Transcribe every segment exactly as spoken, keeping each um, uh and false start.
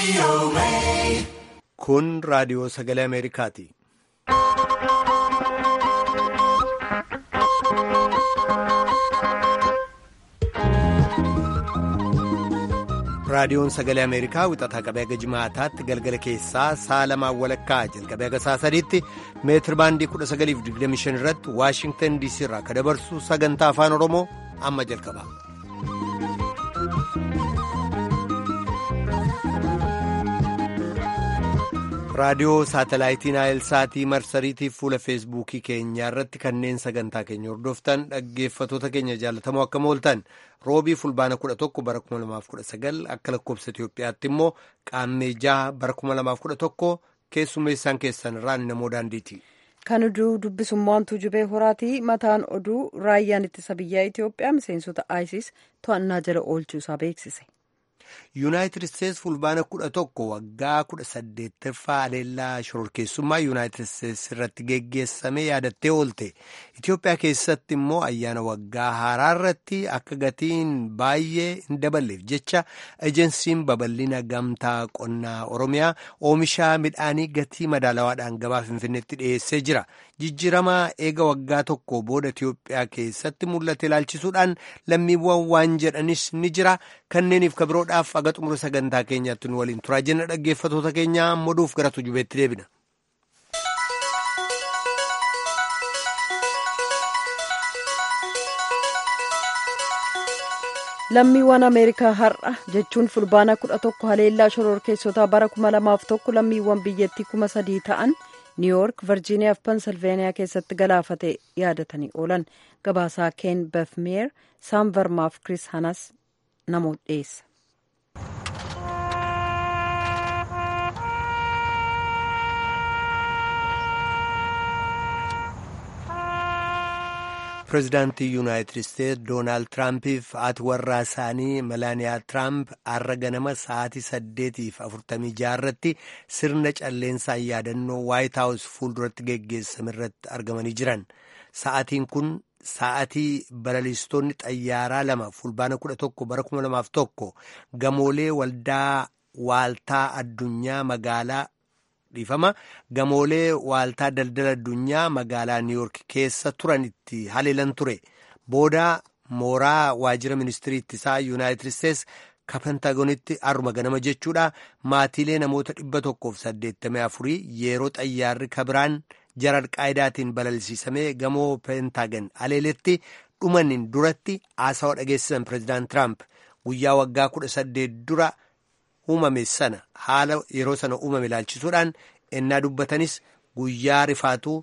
Kun raadiyoo sagalee Ameerikaati. Raadiyoon sagalee Ameerikaa wixataa qabee haga jimaataatti galgala keessaa sa'a lamaan walakkaa jalqabee haga sa'a sadiitti meetir baandii kudha sagaliif digdamii shan irratti Waashingtan diisii irraa kan dabarsu sagantaa afaan Oromoo amma jalqaba. Raadiyoo saatalaayitii Naayilsaatii marsariitii fuula feesbuukii keenyaa irratti kanneen sagantaa keenya hordoftan dhaggeeffatoota keenya jaallatamoo akkam ooltan roobii fulbaana kudha tokko bara kuma lamaaf kudha sagal akka lakkoobsa Itoophiyaatti immoo qaammee jaha bara kuma lamaaf kudha tokko keessummeessaan keessan irraan namoo daandiiti. Kan oduu dubbisummaan Tuujubee Horaatii mataan oduu raayyaan ittisa biyyaa Itoophiyaa miseensota ISIS to'annaa jala oolchuusaa beeksise. Yuunaayitid Isteets fulbaana kudha tokko waggaa kudha saddeettaffaa aleellaa shororkeessummaa Yuunaayitid Isteets irratti geggeessame yaadattee oolte. Itoophiyaa keessatti immoo ayyaana waggaa haaraa irratti akka gatiin baay'ee hin daballeef jecha ejensiin babal'ina gamtaa qonnaa Oromiyaa oomisha midhaanii gatii madaalawaadhaan gabaa Finfinneetti dhiyeessee jira. Jijjiirama eega waggaa tokko booda Itoophiyaa keessatti mul'ate ilaalchisuudhaan lammiiwwan waan jedhanis ni jira. Kanneeniif kabiroodhaaf aga xumura sagantaa keenyaatti nu waliin turaa jenna dhaggeeffatoota keenya moduuf gara tujubeetti deebina. Lammiiwwan Ameerikaa har'a jechuun fulbaana kudha tokko haleellaa shororkeessotaa bara kuma lamaaf tokko lammiiwwan biyyattii kuma sadii ta'an niiwuyoork virjiiniyaa fi pensilveeniyaa keessatti galaafate yaadatanii oolan. Gabaasaa Ken Befmeer Saam Vermaaf Kris Hanas namoota dhiyeessa. Pireezidaantii Yuunaayitid Isteets Doonaald Tiraampiif haati warraa isaanii Melaaniyaa Tiraamp har'a ganama sa'aatii saddeetiif afurtamii jaha irratti sirna calleensaa yaadannoo Waayit Haawus fuulduratti geggeessame irratti argamanii jiran. Sa'aatiin kun sa'aatii balaliistonni xayyaaraa lama fulbaana kudha tokko bara kuma lamaaf tokko gamoolee waldaa waaltaa addunyaa magaalaa dhiifama gamoolee waaltaa daldala addunyaa magaalaa niiwuyoork keessa turanitti haleelan ture. Booda mooraa waajjira ministirii ittisaa Yuunaayitid Isteets ka Pentagonitti har'uma ganama jechuudha maatiilee namoota dhibba tokkoof saddeettamii afurii yeroo xayyaarri kabiraan jara alqaayidaatiin balalisiisamee gamoo Pentagon haleeletti dhumaniin duratti haasawaa dhageessisan pireezidaant Tiraamp guyyaa waggaa kudha saddeet dura uumame sana haala yeroo sana uumame ilaalchisuudhaan ennaa dubbatanis guyyaa rifaatuu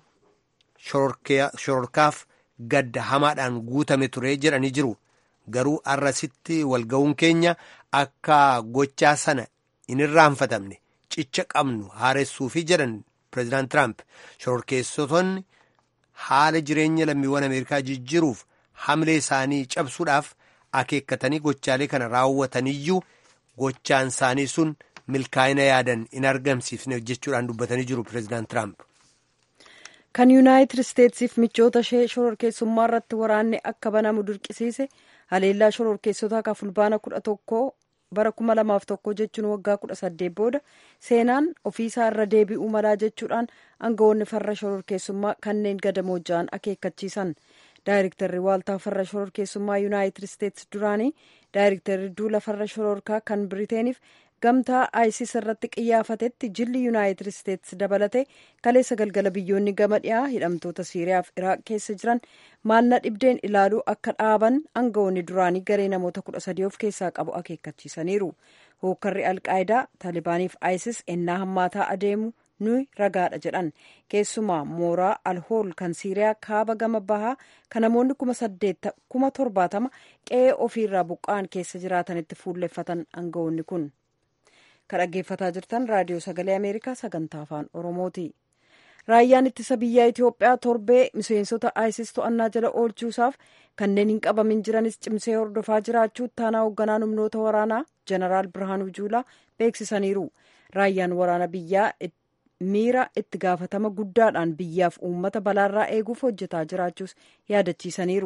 shororkaaf gadda hamaadhaan guutame ture jedhanii jiru. Garuu arrasitti walga'uun keenya akka gochaa sana hin irraanfatamne cicha qabnu haaressuufi jedhan pireezidaant Tiraamp shororkeessotonni haala jireenya lammiiwwan Ameerikaa jijjiiruuf hamlee isaanii cabsuudhaaf akeekkatanii gochaalee kana raawwataniyyuu gochaan isaanii sun milkaa'ina yaadan in argamsiifne jechuudhaan dubbatanii jiru pireezidaant Tiraamp. Kan Yuunaayitid Isteetsiif michoota ishee shororkeessummaa irratti waraanni akka banamu dirqisiise haleellaa shororkeessotaa ka fulbaana kudha tokko bara kuma lamaaf tokko jechuun waggaa kudha saddeet booda seenaan ofiisaa irra deebi'uu malaa jechuudhaan aangawoonni farra shororkeessummaa kanneen gadamoo ja'an akeekkachiisan. Daayirektarri waaltaa farra shororkeessummaa Yuunaayitid Isteets duraanii daayirektarri duula farra shororkaa kan Biriteeniif gamtaa ISIS irratti qiyyaafatetti jilli Yuunaayitid Isteets dabalate kaleessa galgala biyyoonni gama dhiyaa hidhamtoota Siiriyaa fi Iraaq keessa jiran maalna dhibdeen ilaaluu akka dhaaban aangawoonni duraanii garee namoota kudha sadii of keessaa qabu akeekkachiisaniiru. Hookkarri alqaayidaa Taalibaaniif ISIS ennaa hammaataa adeemu nuyi ragaadha jedhan. Keessumaa mooraa alhool kan Siiriyaa kaaba gama bahaa kan namoonni kuma torbaatama qe'ee ofiirraa buqqa'an keessa jiraatanitti fuulleffatan aangawoonni kun. Kan dhaggeeffataa jirtan raadiyoo sagalee Ameerikaa sagantaa afaan Oromooti. Raayyaan ittisa biyyaa Itoophiyaa torbee miseensota ISIS to'annaa jala oolchuusaaf kanneen hin qabamin jiranis cimsee hordofaa jiraachuu taanaa hoogganaa humnoota waraanaa Jeneraal Birhaanuu Juulaa beeksisaniiru. Raayyaan waraana biyyaa miira itti gaafatama guddaadhaan biyyaaf uummata balaarraa eeguuf hojjetaa jiraachuus yaadachiisaniiru.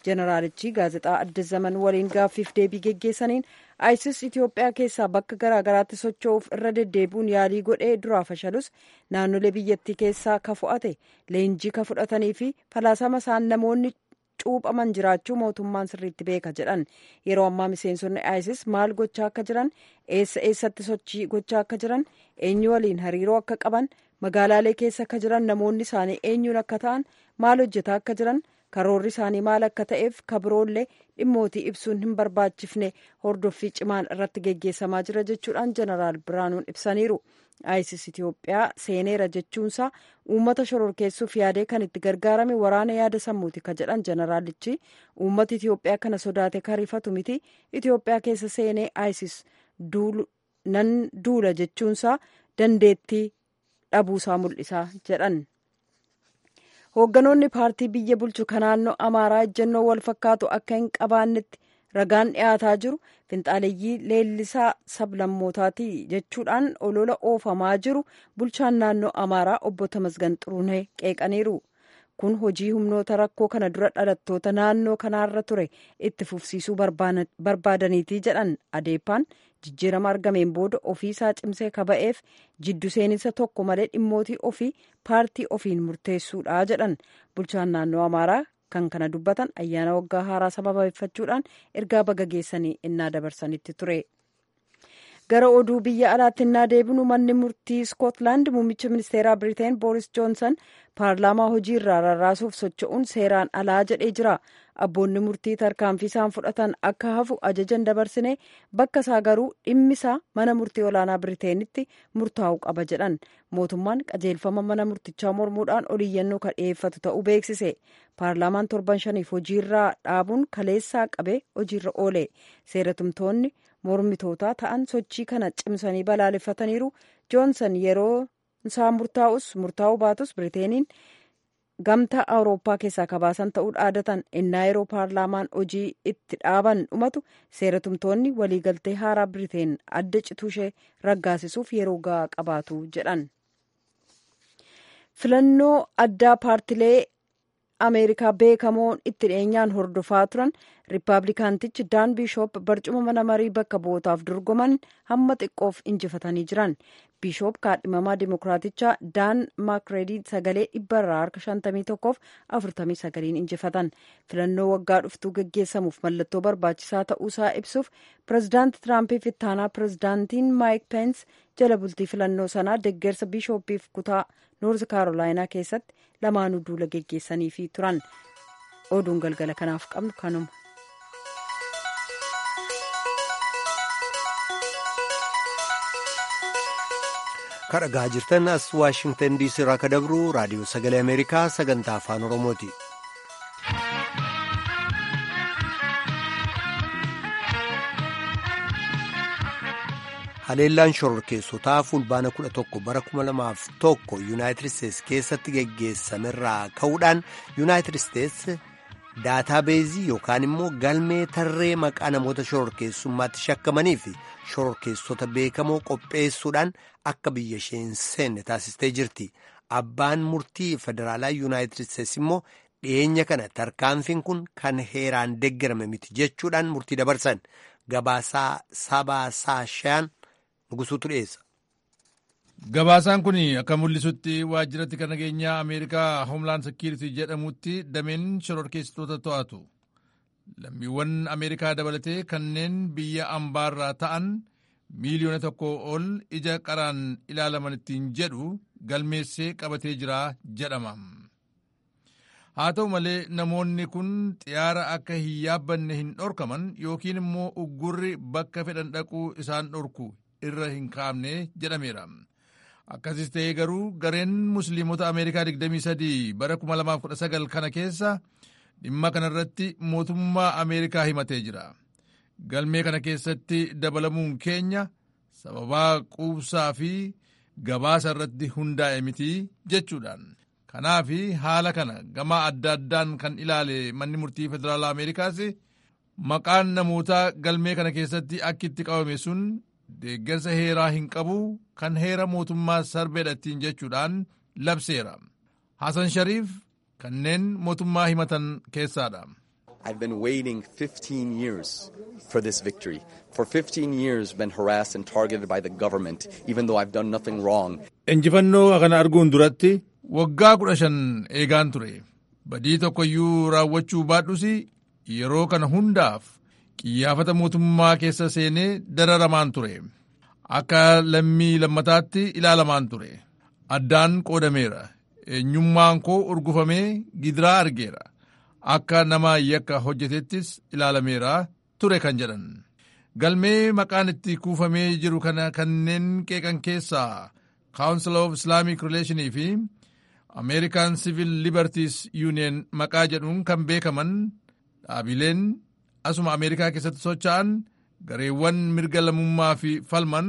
jeneraalichi gaazexaa Addis Zaman waliin gaaffiif deebii geggeessaniin ISIS Itoophiyaa keessaa bakka garaagaraatti socho'uuf irra deddeebi'uun yaalii godhee duraa fashalus naannolee biyyattii keessaa ka fo'ate leenjii ka fudhatanii fi falaasama isaan namoonni cuuphaman jiraachuu mootummaan sirriitti beeka jedhan. Yeroo ammaa miseensonni ISIS maal gochaa akka jiran, eessa eessatti sochii gochaa akka jiran, eenyu waliin hariiroo akka qaban, magaalaalee keessa akka jiran, namoonni isaanii eenyuun akka ta'an, maal hojjetaa akka jiran, karoorri isaanii maal akka ta'eef kabiroollee dhimmootii ibsuun hin barbaachifne hordoffii cimaan irratti geggeessamaa jira jechuudhaan jeneraal Biraanuun ibsaniiru. ISIS Itoophiyaa seeneera jechuunsaa uummata shororkeessuuf yaadee kan itti gargaarame waraana yaada sammuuti ka jedhan jeneraalichi uummata Itoophiyaa kana sodaate ka rifatu miti. Itoophiyaa keessa seenee ISIS nan duula jechuunsaa dandeettii dhabuusaa mul'isa jedhan. Hoogganoonni paartii biyya bulchu kan naannoo Amaaraa ejjennoo wal fakkaatu akka hin qabaannetti ragaan dhiyaataa jiru finxaaleeyyii leellisaa sablammootaati jechuudhaan olola oofamaa jiru bulchaan naannoo Amaaraa obbo Tamasgan Xuruunee qeeqaniiru. Kun hojii humnoota rakkoo kana dura dhalattoota naannoo kanaarra ture itti fufsiisuu barbaadaniitii jedhan. Adeepaan jijjiirama argameen booda ofiisaa cimsee kaba'eef jiddu seeninsa tokko malee dhimmootii ofii paartii ofiin murteessuudha jedhan. Bulchaan naannoo Amaaraa kan kana dubbatan ayyaana waggaa haaraa sababeeffachuudhaan ergaa baga geessanii innaa dabarsanitti ture. Gara oduu biyya alaatti innaa deebinu manni murtii Iskootlaand muummicha ministeeraa Biriteen Booris Joonsan paarlaamaa hojii irraa rarraasuuf socho'uun seeraan alaa jedhee jira. Abboonni murtii tarkaanfii isaan fudhatan akka hafu ajajan dabarsine bakka isaa garuu dhimmisaa mana murtii olaanaa Biriteenitti murtaa'uu qaba jedhan. Mootummaan qajeelfama mana murtichaa mormuudhaan oliyyannoo kan dhiyeeffatu ta'uu beeksise. Paarlaamaan torban shaniif hojiirraa dhaabuun kaleessaa qabee hojiirra oole. Seeratumtoonni mormitootaa ta'an sochii kana cimsanii balaaleffataniiru. Joonsan yeroo isaa murtaa'us murtaa'uu baatus Biriteeniin gamtaa awurooppaa keessaa kabaasan ta'uu dhaadatan. Innaa yeroo paarlaamaan hojii itti dhaaban dhumatu seeratumtoonni waliigaltee haaraa Biriteen adda cituushee raggaasisuuf yeroo gahaa qabaatu jedhan. Filannoo addaa paartilee Ameerikaa beekamoon itti dhiyeenyaan hordofaa turan Riippaabilikaantichi Daan Biishoop barcuma mana marii bakka bu'ootaaf dorgoman hamma xiqqoof injifatanii jiran. Biishoop kaadhimamaa Dimokiraatichaa Daan Maakreedii sagalee dhibba irraa harka shantamii tokkoof afurtamii sagaliin injifatan. Filannoo waggaa dhuftuu geggeessamuuf mallattoo barbaachisaa ta'uusaa ibsuuf pirezidaanti Tiraampiif ittaanaa pirezidaantiin Maayik Peens jala bultii filannoo sanaa deeggarsa Biishooppiif kutaa Noorz Kaarolaayinaa keessatti lamaanuu duula geggeessaniifi turan. Oduun galgala kanaaf qabnu kanuma. Kadhagaa jirtan as Waashingtan diisii irraa kan dabru raadiyoo sagalee Ameerikaa sagantaa afaan Oromooti. Haleellaan shororkeessotaa fulbaana kudha tokko bara kuma lamaaf tokko Yuunaayitid Isteetsi keessatti geggeessamerraa ka'uudhaan Yuunaayitid Isteetsi daataabeezii yookaan immoo galmee tarree maqaa namoota shororkeessummaatti shakkamanii fi shororkeessota beekamoo qopheessuudhaan akka biyya ishee hin seenne taasistee jirti. Abbaan murtii federaalaa Yuunaayitid Isteetsi immoo dhiyeenya kana tarkaanfiin kun kan heeraan deeggarame miti jechuudhaan murtii dabarsan. Gabaasaa sabaa saashaan nugusuutu dhiyeessa. Gabaasaan kun akka mul'isutti waajjiratti kan nageenyaa Ameerikaa Hoomlaan Sekiiritii jedhamutti dameen shororkeessitoota to'atu. Lammiiwwan Ameerikaa dabalatee kanneen biyya ambaarraa ta'an miiliyoona tokko ol ija qaraan ilaalaman ittiin jedhu galmeessee qabatee jira jedhama. Haa ta'u malee namoonni kun xiyyaara akka hin yaabbanne hin dhorkaman yookiin immoo uggurri bakka fedhan dhaquu isaan dhorku irra hin kaa'amne jedhameera. Akkasis ta'ee garuu gareen musliimota Ameerikaa digdamii sadii bara kuma lamaaf kudha sagal kana keessa dhimma kanarratti mootummaa Ameerikaa himatee jira. Galmee kana keessatti dabalamuun keenya sababaa quubsaa fi gabaasa irratti hundaa'e miti jechuudhaan. Kanaaf haala kana gama adda addaan kan ilaale manni murtii federaalaa Ameerikaas maqaan namoota galmee kana keessatti akka itti qabame sun deeggarsa heeraa hin qabu kan heera mootummaa sarbeedha ittiin jechuudhaan labseera. Hasan Shariif kanneen mootummaa himatan keessaadha. I've been waiting fifteen years for this victory. For fifteen years been harassed and targeted by the government, even though I've done nothing wrong. Injifannoo kana arguun duratti waggaa kudha shan eegaan ture. Badii tokkoyyuu raawwachuu baadhus yeroo kana hundaaf qiyyaafata mootummaa keessa seenee dararamaan ture. Akka lammii lammataatti ilaalamaan ture. Addaan qoodameera. Eenyummaan koo urgufamee gidiraa argeera. Akka nama yakka hojjetettis ilaalameera ture kan jedhan. Galmee maqaan itti kuufamee jiru kana kanneen qeeqan keessaa Council of Islamic Relations fi American Civil Liberties Union maqaa jedhuun kan beekaman dhaabileen asuma Ameerikaa keessatti socho'an gareewwan mirga lammummaa fi falman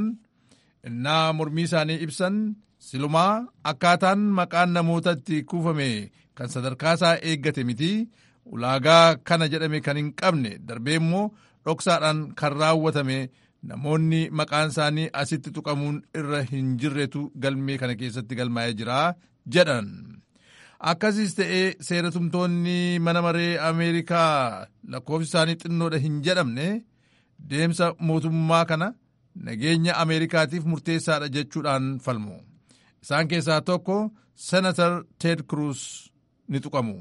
innaa mormii isaanii ibsan silumaa akkaataan maqaan namoota itti kuufame kan sadarkaasaa eeggate miti ulaagaa kana jedhame kan hin qabne darbee immoo dhoksaadhaan kan raawwatame namoonni maqaan isaanii asitti tuqamuun irra hin jirretu galmee kana keessatti galmaa'ee jira jedhan. Akkasiis ta'ee seeratumtoonni mana maree Ameerikaa lakkoofsi isaanii xinnoodha hin jedhamne deemsa mootummaa kana nageenya Ameerikaatiif murteessaadha jechuudhaan falmu. Isaan keessaa tokko Senator Ted Cruz ni tuqamu.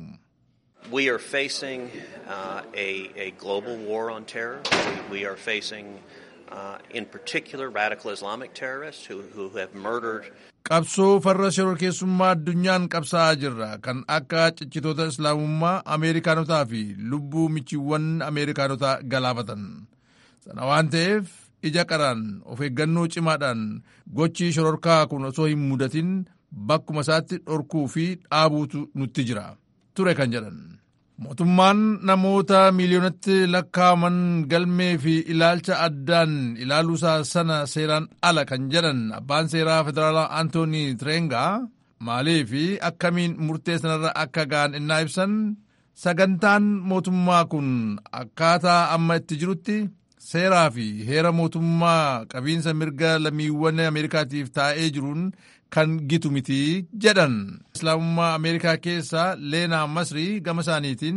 We are facing uh, a, a global war on terror. We, we are facing, uh, in particular, radical Islamic terrorists who, who have murdered. Qabsoo farra shororkeessummaa addunyaan qabsaa'aa jirra kan akka ciccitoota islaamummaa Ameerikaanotaa fi lubbuu michiiwwan Ameerikaanotaa galaafatan. Sana waan ta'eef ija qaraan of eeggannoo cimaadhaan gochii shororkaa kun osoo hin mudatin bakkuma isaatti dhorkuu fi dhaabuutu nutti jira ture kan jedhan. Mootummaan namoota miiliyoonatti lakkaa'aman galmee fi ilaalcha addaan ilaaluusaa sana seeraan ala kan jedhan abbaan seeraa federaalaa Antoonii Tirengaa maalii fi akkamiin murtee sanarra akka ga'an innaa ibsan sagantaan mootummaa kun akkaataa amma itti jirutti seeraa fi heera mootummaa qabiinsa mirga lammiiwwan Ameerikaatiif taa'ee jiruun kan gitu miti jedhan. Islaamummaa Ameerikaa keessaa Leenaa Masrii gama isaaniitiin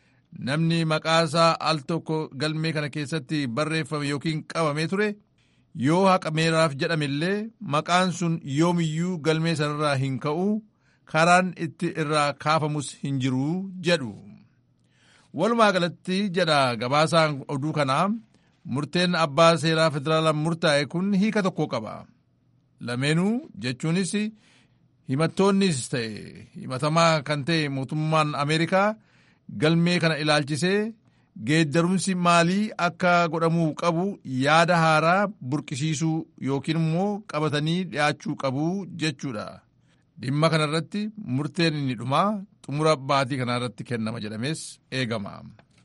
namni maqaasaa al tokko galmee kana keessatti barreeffame yookiin qabamee ture yoo haqameeraaf jedhamillee maqaan sun yoomiyyuu galmee sanarraa hin ka'u karaan itti irraa kaafamus hin jiru jedhu. Walumaa galatti jedha gabaasaan oduu kanaa murteen abbaa seeraa federaalaa murtaa'e kun hiika tokko qaba. Lameenuu jechuunis himattoonnis ta'e himatamaa kan ta'e mootummaan Ameerikaa galmee kana ilaalchisee geeddarumsi maalii akka godhamuu qabu yaada haaraa burqisiisuu yookiin immoo qabatanii dhiyaachuu qabu jechuudha. Dhimma kanarratti murteen inni dhumaa xumura baatii kanarratti kennama jedhamees eegama.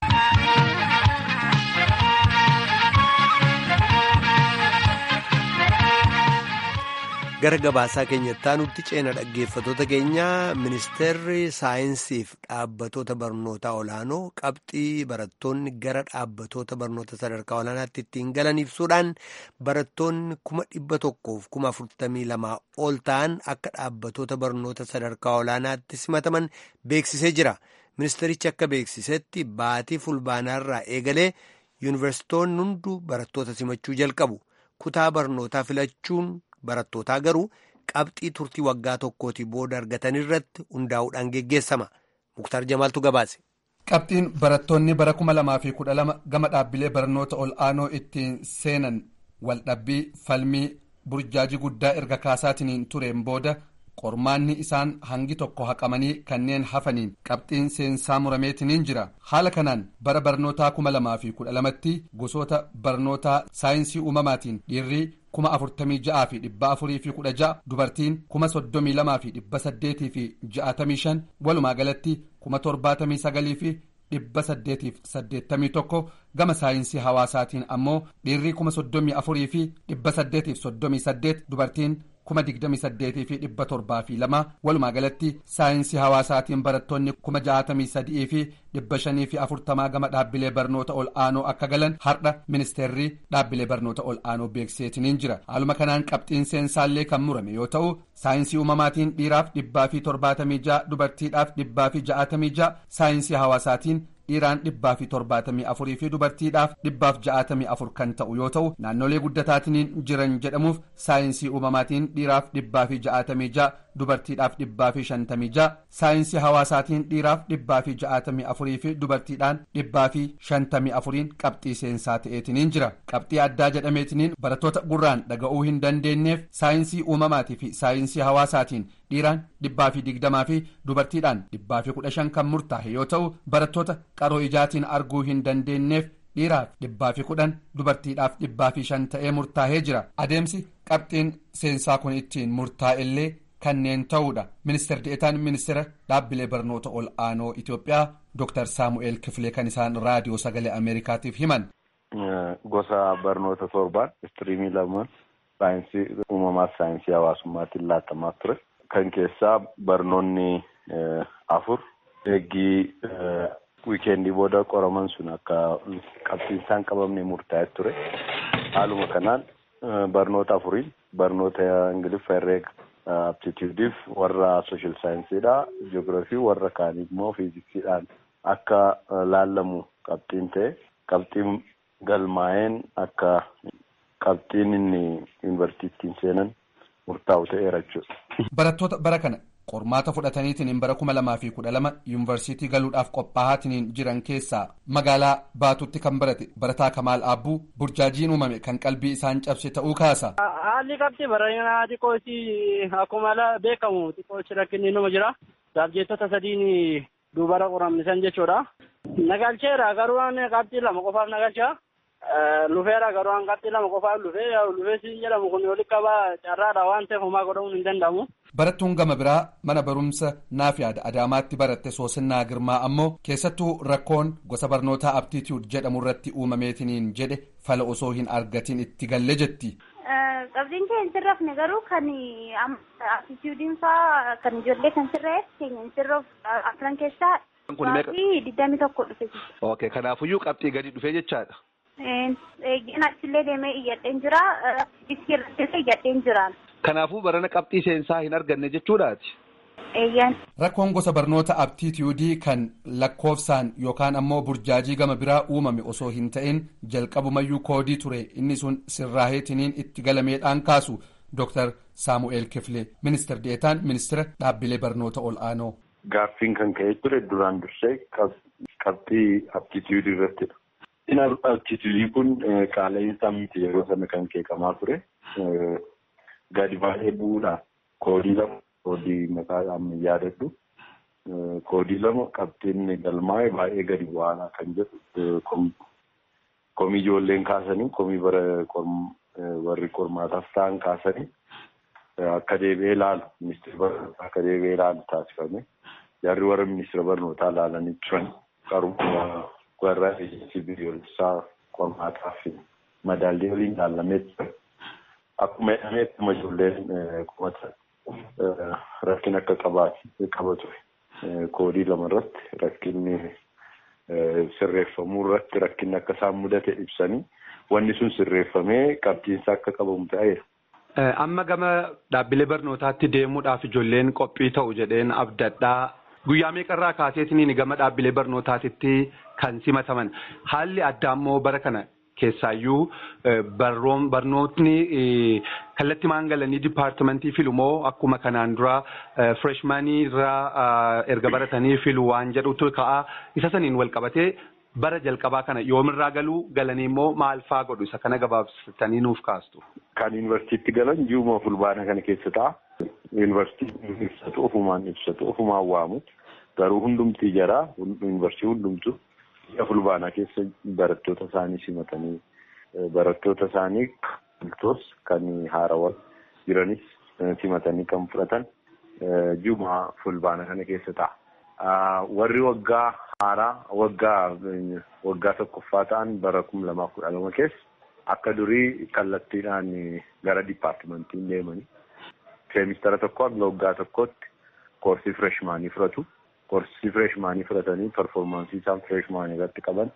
Gara gabaasaa keenyattaa nutti ceena dhaggeeffatoota keenya ministeerri saayinsiif dhaabbatoota barnoota olaanoo qabxii barattoonni gara dhaabbatoota barnoota sadarkaa olaanaatti ittiin galan ibsuudhaan barattoonni kuma dhibba tokkoof kuma afurtamii lamaa ol ta'an akka dhaabbatoota barnoota sadarkaa olaanaatti simataman beeksisee jira. Ministeerichi akka beeksisetti baatii fulbaanaarraa eegalee yuunivarsiitoonni hunduu barattoota simachuu jalqabu. Kutaa barnootaa filachuun barattootaa garuu qabxii turtii waggaa tokkootii booda argatan irratti hundaa'uudhaan geggeessama. Muktaar Jamaaltu gabaase. Qabxiin barattoonni bara kuma lamaa fi kudha lama gama dhaabbilee barnoota ol aanoo ittiin seenan waldhabbii falmii burjaajii guddaa erga kaasaatiin tureen booda qormaanni isaan hangi tokko haqamanii kanneen hafaniin qabxiin seensaa murameetiniin jira. Haala kanaan bara barnootaa kuma lamaa fi kudha lamatti gosoota barnootaa saayinsii uumamaatiin dhiirrii kuma afurtamii ja'aa fi dhibba afurii fi kudha ja'a dubartiin kuma soddomii lamaa fi dhibba saddeetii fi ja'atamii shan walumaa galatti kuma torbaatamii sagalii fi dhibba saddeetiif saddeettamii tokko gama saayinsii hawaasaatiin ammoo dhiirrii kuma soddomii afurii fi dhibba saddeetiif soddomii saddeet dubartiin kuma digdamii saddeetii fi dhibba torbaa fi lama walumaa galatti saayinsii hawaasaatiin barattoonni kuma ja'atamii sadii fi dhibba shanii fi afurtamaa gama dhaabbilee barnoota ol aanoo akka galan har'a ministeerri dhaabbilee barnoota ol aanoo beeksiseetiniin jira. Haaluma kanaan qabxiin seensaallee kan murame yoo ta'u saayinsii uumamaatiin dhiiraaf dhibbaa fi torbaatamii ja'a dubartiidhaaf dhibbaa fi ja'atamii ja'a saayinsii hawaasaatiin dhiiraan dhibbaa fi torbaatamii afurii fi dubartiidhaaf dhibbaaf ja'aatamii afur kan ta'u yoo ta'u naannolee guddataatiin jiran jedhamuuf saayinsii uumamaatiin dhiiraaf dhibbaa fi ja'aatamii ja'a dubartiidhaaf dhibbaa fi shantamii ja'a saayinsii hawaasaatiin dhiiraaf dhibbaa fi ja'aatamii afurii fi dubartiidhaan dhibbaa fi shantamii afuriin qabxii seensaa ta'eetiniin jira qabxii addaa jedhameetiniin barattoota gurraan dhaga'uu hin dandeenyeef saayinsii uumamaatii fi saayinsii hawaasaatiin dhiiraan dhibbaa fi digdamaa fi dubartiidhaan dhibbaa fi kudha shan kan murtaa'e yoo ta'u barattoota qaroo ijaatiin arguu hin dandeenyeef dhiiraaf dhibbaa fi kudhan dubartiidhaaf dhibbaa fi shan ta'ee murtaa'ee jira adeemsi qabxiin seensaa kun ittiin murtaa'ellee kanneen ta'uudha ministeer deetaan ministeera dhaabbilee barnoota ol aanoo Itoophiyaa Dr. Saamu'eel Kifilee kan isaan raadiyoo sagalee Ameerikaatiif himan. Gosa barnoota torbaan istiriimii lama saayinsii uumamaa saayinsii hawaasummaatiin laatamaa ture. Kan keessaa barnoonni afur eeggii wiikeendii booda qoraman sun akka qabxiinsaan qabamne murtaa'e ture. Haaluma kanaan barnoota afuriin barnoota Ingiliffa herreega aptituudiif warra sooshaal saayinsiidha jiyoogiraafii warra kaanii immoo fiiziksiidhaan akka laallamu qabxiin ta'e qabxiin galmaa'een akka qabxiin inni yuunivarsiitiin seenan murtaa'u ta'eera jechuudha. Barattoota bara kana qormaata fudhataniitiin bara kuma lamaa fi kudha lama yuunivarsiitii galuudhaaf qophaa'aatiin jiran keessaa magaalaa baatutti kan barate barataa Kamaal Aabbuu burjaajiin uumame kan qalbii isaan cabse ta'uu kaasa. Haalli qabxii baranaa xiqqoo isii akkuma beekamu xiqqoo itti rakkinni numa jira. Saabjeettota sadiin dubara qoramnisan jechuudha. Nagalcheera garuu qabxii lama qofaaf nagalchaa. Lufeera garuu qabxii lama qofaaf lufee lufee siin jedhamu kun walitti qabaa carraadha waan ta'eef homaa godhamuun hin danda'amu. Barattuun gama biraa mana barumsa Naafiyaad Adaamaatti baratte Soosinnaa Girmaa ammoo keessattuu rakkoon gosa barnootaa aptituud jedhamu irratti uumameetiniin jedhe fala osoo hin argatin itti galle jetti. Qabxiin kee hin sirrafne garuu kan aptituudiin fa'aa kan ijoollee kan sirreef keenya hin sirroof afran keessaa qabxii digdamii tokko dhufe. Okay, kanaafuyyuu qabxii gadi dhufe jechaadha. Eeggeen achillee deemee iyyadheen jira. Iskirrattillee iyyadheen jiraan. Kanaafuu barana qabxii seensaa hin arganne jechuudhaati. Eeyyaan. Rakkoon gosa barnoota aptituudii kan lakkoofsaan yookaan ammoo burjaajii gama biraa uumame osoo hin ta'in jalqabumayyuu koodii ture inni sun sirraaheetiniin itti galameedhaan kaasu Dr. Saamu'eel Kifilee ministeer deetaan ministeera dhaabbilee barnoota ol aanoo. Gaaffiin kan ka'ee ture duraan dursee qabxii aptituudii irrattidha. Aptituudii kun qaala'insa miti yeroo sana kan keekamaa ture. Gadi baay'ee bu'uudhaan koodii lama koodii maqaadhaan yaadadhu koodii lama qabxiin galmaa'e baay'ee gadi bu'aadha kan jedhu komii ijoolleen kaasanii komii bara warri qormaataaf ta'an kaasanii akka deebi'ee ilaalu ministeera barnootaa akka deebi'ee ilaalu taasifame jarri warra ministeera barnootaa ilaalanii turan qaruma warra biyyoolessaa qormaataa fi madaallii waliin ilaalamee ture. Akkuma jedhameetti ijoolleen qomata rakkina akka qabatu koodii lama irratti rakkinni sirreeffamuu irratti rakkinni akka isaan mudate ibsanii wanni sun sirreeffamee qabxiinsa akka qabamu ta'eera. Amma gama dhaabbilee barnootaatti deemuudhaaf ijoolleen qophii ta'u jedheen abdadhaa guyyaa meeqarraa kaaseetiniin gama dhaabbilee barnootaatitti kan simataman haalli addaa immoo bara kana. Keessaayyuu barnootni kallattii maangalanii dipaartimentii filu moo akkuma kanaan dura fireshmaanii irraa erga baratanii filu waan jedhutu ka'a isa saniin wal qabatee bara jalqabaa kana yoomirraa galuu galanii immoo maal fa'aa godhu isa kana gabaabsitanii nuuf kaastu. Kan yuunivarsiitti galan ji'uma fulbaana kana keessa ta'a. Yuunivarsiitiin ibsatu ofumaan ibsatu ofumaan waamu garuu hundumtii jaraa yuunivarsiitii hundumtu. Fulbaanaa keessa barattoota isaanii simatanii barattoota isaanii bultoos kan haarawwan jiranis simatanii kan fudhatan ji'uma fulbaana kana keessa ta'a. Warri waggaa haaraa waggaa waggaa tokkoffaa ta'an bara kuma lamaaf kudha lama keessa akka durii kallattiidhaan gara dipaartimentiin deemanii seemistara tokko hanga waggaa tokkotti koorsii fireshmaanii fudhatu. Koorsii fireshmaanii fudhatanii performaansii isaan fireshmaanii irratti qaban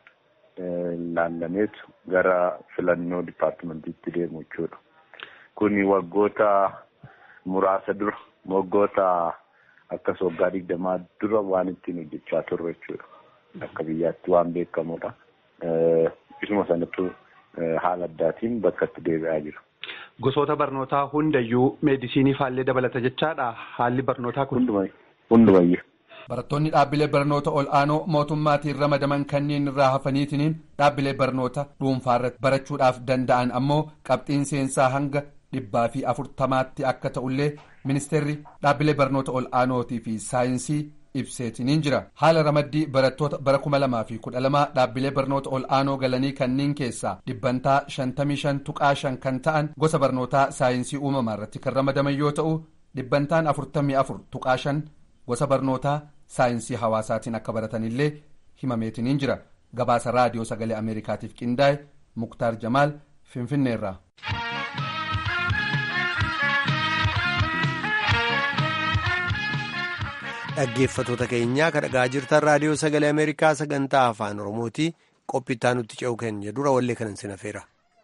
laallameetu gara filannoo dipaartimentiitti deemu jechuudha. Kuni waggoota muraasa dura waggoota akkas waggaa digdamaa dura waan ittiin hojjechaa turre jechuudha. akka biyyaatti waan beekamudha. Isuma sanattuu haala addaatiin bakka itti deebi'aa jiru. Gosoota barnootaa hundayyuu meedisinii faallee dabalata jechaadha haalli barnootaa kun. Hundumayyuu. Barattoonni dhaabbilee barnoota ol'aanoo mootummaatiin ramadaman kanneen irraa hafaniitiin dhaabbilee barnoota dhuunfaarratti barachuudhaaf danda'an ammoo qabxiin seensaa hanga dhibbaa fi afurtamaatti akka ta'ullee ministeerri dhaabbilee barnoota ol'aanootii fi saayinsii ibseetiniin jira. Haala ramaddii barattoota bara kuma lamaa fi kudha lamaa dhaabbilee barnoota ol'aanoo galanii kanneen keessaa dhibbantaa shantamii shan tuqaa shan kan ta'an gosa barnootaa saayinsii uumamaa irratti kan ramadaman yoo ta'u dhibbantaan afurtamii afur tuqaa shan gosa barnootaa saayinsii hawaasaatiin akka baratanillee himameetiniin jira. Gabaasa raadiyoo sagalee Ameerikaatiif qindaa'e Muktaar Jamaal Finfinneerraa. Dhaggeeffattoota keenyaa kan dhagaa jirtan raadiyoo sagalee Ameerikaa sagantaa afaan Oromooti. Qophittaa nutti ce'u keenya dura wallee kanan sin affeera.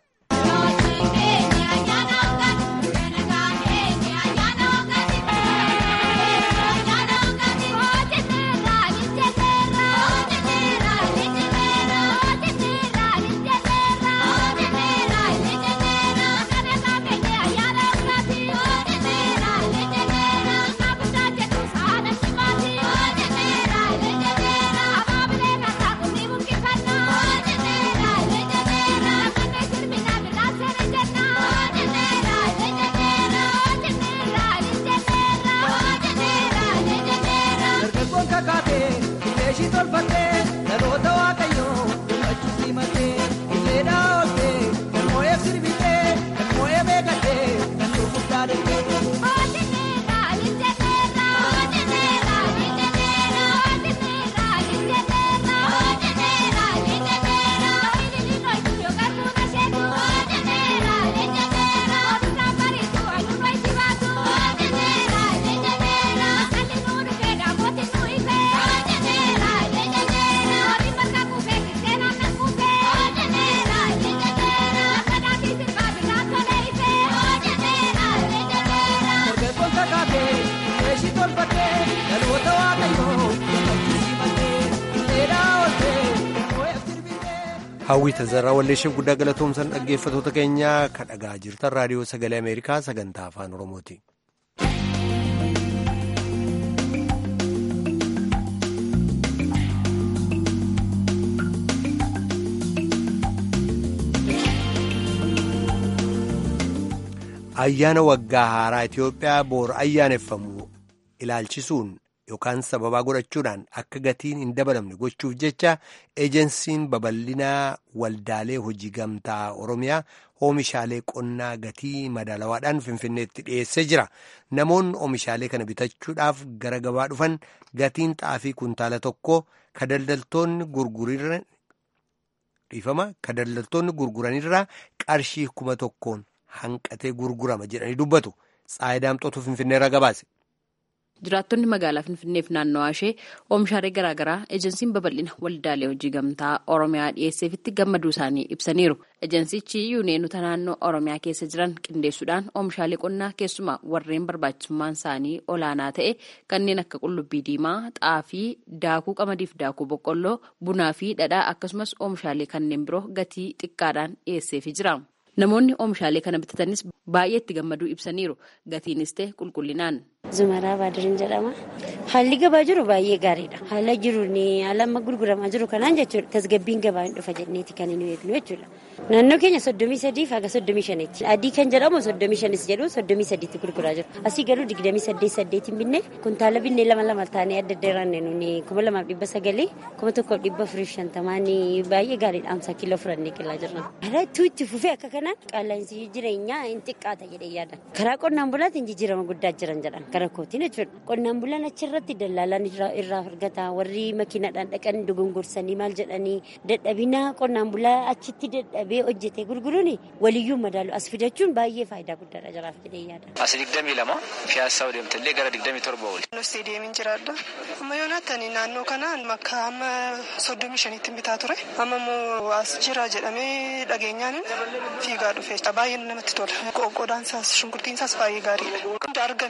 Hawwii Tazarraa walleesheef guddaa galatoomsan dhaggeeffattoota keenyaa kan dhagaa jirtan raadiyoo sagalee Ameerikaa sagantaa afaan Oromooti. Ayyaana waggaa haaraa Itoophiyaa boor ayyaaneffamu ilaalchisuun yookaan sababaa godhachuudhaan akka gatiin hin dabalamne gochuuf jecha eejensiin babal'inaa waldaalee hojii gamtaa Oromiyaa oomishaalee qonnaa gatii madaalawaadhaan Finfinneetti dhiyeessee jira. Namoonni oomishaalee kana bitachuudhaaf gara gabaa dhufan gatiin xaafii kuntaala tokko ka daldaltoonni gurguran dhiifama ka daldaltoonni gurguranirraa qarshii kuma tokkoon hanqatee gurgurama jedhanii dubbatu. Tsaayidaamxootu Finfinneerraa gabaase. Jiraattonni magaalaa Finfinneef naannawaa ishee oomishaalee garaagaraa ejensiin babal'ina waldaalee hojii gamtaa Oromiyaa dhiyeesseefitti gammaduu isaanii ibsaniiru. Ejensichi yuuneenota naannoo Oromiyaa keessa jiran qindeessuudhaan oomishaalee qonnaa keessumaa warreen barbaachisummaan isaanii olaanaa ta'e kanneen akka qullubbii diimaa, xaafii, daakuu qamadiif daakuu boqqolloo, bunaa fi dhadhaa akkasumas oomishaalee kanneen biroo gatii xiqqaadhaan dhiyeesseefii jira. Namoonni oomishaalee kana bitatanis baay'ee itti gammaduu ibsaniiru. Gatiinis ta'e qulqullinaan. Zumaraa Baadiriin jedhama. Haalli gabaa jiru baay'ee gaariidha. Haala jiruun haala amma gurguramaa jiru kanaan jechuudha. Tasgabbiin gabaa hin dhufa jenneeti kan inni beeknu jechuudha. Naannoo keenya soddomii sadii fi haga soddomii shaniitti. Adii kan jedhamu soddomii shanis jedhu soddomii sadiitti gurguraa jiru. Asii galuu digdamii saddeet saddeetiin binne kuntaala binnee lama lama taanee adda adda irraan nuni kuma lamaaf dhibba sagalii kuma tokkoof dhibba afurii shantamaanii baay'ee gaariidha. Amsa kiiloo furannee qillaa jirra. Haala itti fufee akka kanaan qaala'insi jireenyaa hin xiqqaata jedhee yaadan. Karaa qonnaan bulaatiin jijjiirama guddaa jiran jedhan. Karaa kootiin jechuudha. Qonnaan bulaan achirratti dallaalaan irraa argata. Warri makiinaadhaan dhaqan dogongorsanii maal jedhanii dadhabina qonnaan bulaa achitti dadhabee hojjetee gurguruun waliyyuu madaalu as fidachuun baay'ee faayidaa guddaadha jiraaf jedhee yaada. As digdamii lama Piyaasaa deemtillee gara digdamii torba oli. Nusti deemin jiraadha. Amma yoo naatanii naannoo kanaan makka amma soddomii shaniitti bitaa ture. Amma immoo as jira jedhamee dhageenyaan fiigaa dhufe. Baay'ee namatti tola. Qoqqoodaan isaas shunkurtiin isaas baay'ee gaariidha. Argame kun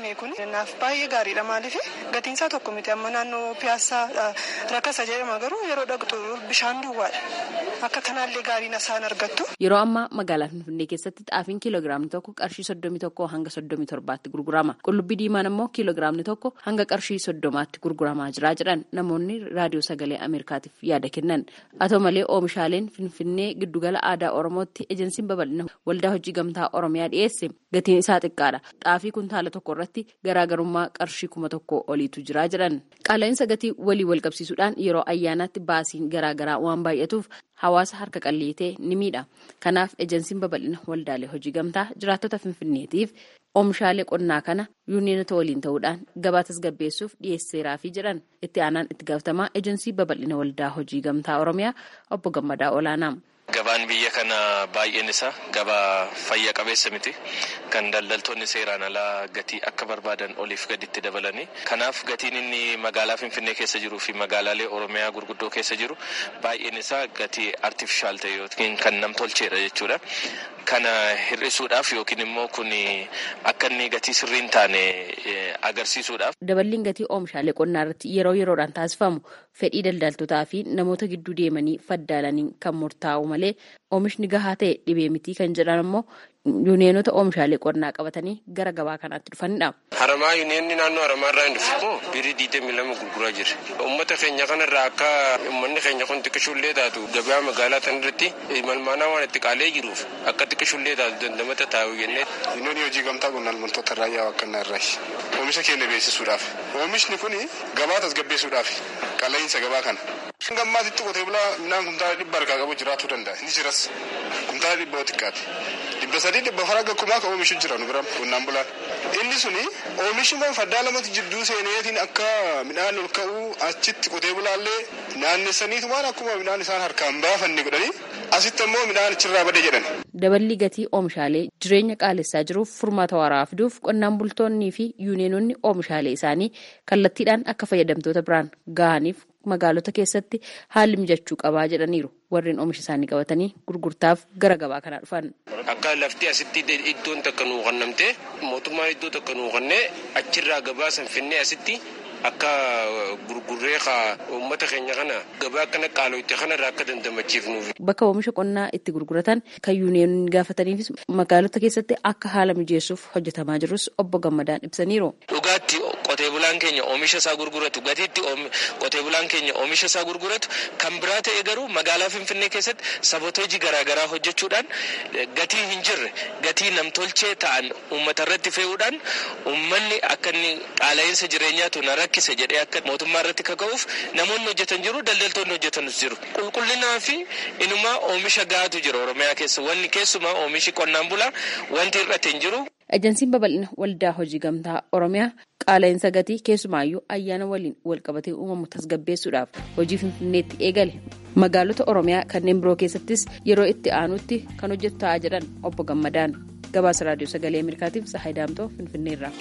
kennaaf baay'ee gaariidha maaliif gatiinsaa tokko miti amma naannoo piyaasaa rakasa jedhama garuu yeroo dhaqxu bishaan duwwaadha akka kanaallee gaariin isaan argattu. Yeroo ammaa magaalaa Finfinnee keessatti xaafiin kiiloogiraamni tokko qarshii soddomii tokko hanga soddomii torbaatti gurgurama. Qullubbii diimaan immoo kiiloogiraamni tokko hanga qarshii soddomaatti gurguramaa jira jedhan namoonni raadiyoo sagalee Ameerikaatiif yaada kennan. Haa ta'u malee oomishaaleen Finfinnee giddugala aadaa Oromootti ejensiin babal'ina waldaa hojii gamtaa Oromiyaa dhiyeesse gatiin isaa xiqqaadha. Xaafii kuntaala tokko irratti garaagarummaa qarshii kuma tokko oliitu jira jedhan. Qaala'insa gatii walii wal qabsiisuudhaan yeroo ayyaanaatti baasiin garaagaraa waan baay'atuuf hawaasa harka qalleetee ni miidha. Kanaaf ejensiin babal'ina waldaalee hojii gamtaa jiraattota Finfinneetiif oomishaalee qonnaa kana yuuniyoonota waliin ta'uudhaan gabaa tasgabbeessuuf dhiyeesseeraafi jedhan itti aanaan itti gaafatamaa ejensii babal'ina waldaa hojii gamtaa Oromiyaa obbo Gammadaa Olaanaa. Gabaan biyya kana baay'een isaa gabaa fayya qabeessa miti. Kan daldaltoonni seeraan alaa gatii akka barbaadan oliif gaditti dabalanii. Kanaaf gatiin inni magaalaa Finfinnee keessa jiruu fi magaalaalee Oromiyaa gurguddoo keessa jiru baay'een isaa gatii artifishaal ta'e yookiin kan namtolcheedha jechuudha. Kana hir'isuudhaaf yookiin immoo kun akka inni gatii sirrii hin taane agarsiisuudhaaf. Daballiin gatii oomishaalee qonnaa irratti yeroo yeroodhaan taasifamu fedhii daldaltootaa fi namoota gidduu deemanii faddaalanii kan murtaa'u malee oomishni gahaa ta'e dhibee mitii kan jedhan immoo yuuniyoonota oomishaalee qonnaa qabatanii gara gabaa kanaatti dhufanidha. Haramaa yuuniyoonni naannoo Haramaa irraa hin dhufu birii digdamii lama gurguraa jira. Uummata keenya kanarraa akka uummanni keenya kun xiqqishullee taatu gabaa magaalaa tanarratti malmaanaa waan itti qaalee jiruuf akka xiqqishullee taatu dandamata taa'u jennee. Yuuniyoonni hojii gamtaa qonnaan bultoota raayyaa Waaqannaa irraa oomisha keenya beeksisuudhaaf oomishni kun gabaa tasgabbeessuudhaaf qaala'insa gabaa kana. Gammaatitti qotee bulaa midhaan kuntaala dhibba harkaa qabu jiraachuu danda'a. Ni jiras kuntaala dhibba xiqqaati. Dhibba sadii dhibba afur hanga kumaa kan oomishu jira nu bira qonnaan bulaan. Inni suni oomishni faddaa lamatti jidduu seeneetiin akka midhaan ol ka'uu achitti qotee bulaallee naannessaniitumaan akkuma midhaan isaan harkaan baafanne godhanii asitti ammoo midhaan achirraa bade jedhan. Daballi gatii oomishaalee jireenya qaalessaa jiruuf furmaata waaraa fiduuf qonnaan bultoonnii fi yuuniyoononni oomishaalee isaanii kallattiidhaan akka fayyadamtoota biraan gahaniif magaalota keessatti haalli mijachuu qabaa jedhaniiru warreen oomisha isaanii qabatanii gurgurtaaf gara gabaa kanaa dhufan. Akka lafti asitti iddoon takka nuu kennamtee mootummaan iddoo takka nuu kennee achirraa gabaa san finnee asitti akka gurgurree uummata keenya kana gabaa akkana qaalootti kanarraa akka dandamachiifnuuf. Bakka oomisha qonnaa itti gurguratan kan yuuniyoonni gaafataniifis magaalota keessatti akka haala mijeessuuf hojjetamaa jirus obbo Gammadaan ibsaniiru. Dhugaatti qotee bulaan keenya oomisha isaa gurguratu gatiitti qotee bulaan keenya oomisha isaa gurguratu kan biraa ta'e garuu magaalaa Finfinnee keessatti sabootaalee garaagaraa hojjechuudhaan gatii hin jirre gatii namtolchee ta'an uummata irratti fe'uudhaan uummanni akka inni qaala'insa jireenyaatu na rakkise jedhee akka mootummaa irratti kaka'uuf namoonni hojjetan jiru daldaltoonni hojjetanis jiru. Qulqullinaa fi inumaa oomisha gahaatu jira Oromiyaa keessa wanni keessumaa oomishi qonnaan bulaa wanti hir'ate hin jiru. Ejensiin babal'ina waldaa hojii gamtaa Oromiyaa qaala'insa gatii keessumaayyuu ayyaana waliin walqabatee uumamu tasgabbeessuudhaaf hojii Finfinneetti eegale magaalota Oromiyaa kanneen biroo keessattis yeroo itti aanutti kan hojjetu ta'aa jedhan obbo Gammadaan. Gabaasa raadiyoo sagalee Ameerikaatiif Sahay Daamtoo Finfinneerraa.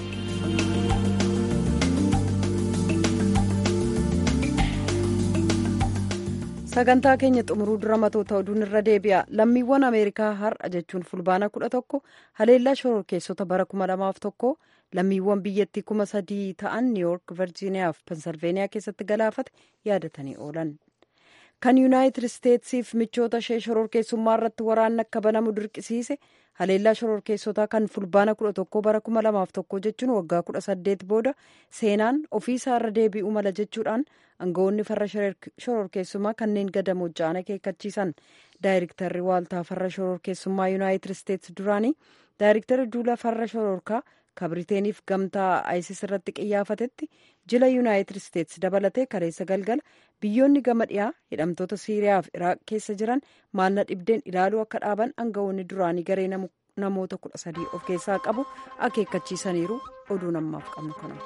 sagantaa keenya xumuruu dura matoota oduun irra deebi'a. Lammiiwwan Ameerikaa har'a jechuun fulbaana kudha tokko haleellaa shororkeessota bara kuma lamaaf tokko lammiiwwan biyyattii kuma sadii ta'an niiwuyoork, virjiiniyaa fi pensilveeniyaa keessatti galaafate yaadatanii oolan. Kan yuunaayitid isteetsiif michoota ishee shororkeessummaa irratti waraanni akka banamu dirqisiise haleellaa shororkeessotaa kan fulbaana kudha tokko bara kuma lamaaf tokko jechuun waggaa kudha saddeet booda seenaan ofiisaa irra deebi'uu mala jechuudhaan aangawoonni farra shororkeessummaa kanneen gadamoojaana akeekkachiisan. Daayirektarri waaltaa farra shororkeessummaa yuunaayitid isteets duraanii daayirektarri duula farra shororkaa kabiriteeniif gamtaa ayisis irratti qiyyaafatetti jila yuunaayitid isteets dabalatee kaleessa galgala biyyoonni gama dhiyaa hidhamtoota siiriyaa fi iraaq keessa jiran maalna dhibdeen ilaaluu akka dhaaban aangawoonni duraanii garee namoota kudha sadii of keessaa qabu akeekkachiisaniiru. Oduu namaaf qabnu kana.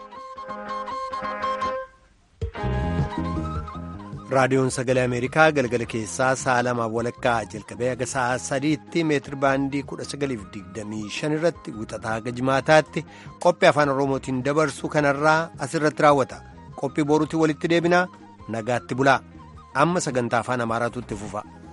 raadiyoon sagalee ameerikaa galgala keessaa sa'a lamaaf walakkaa jalqabee haga sa'a sadiitti meetir baandii kudha sagaliif digdamii shan irratti wixataa haga jimaataatti qophii afaan oromootiin dabarsu kanarraa asirratti raawwata. Qophii boruutti walitti deebinaa nagaatti bulaa amma sagantaa afaan amaaraatu itti fufa.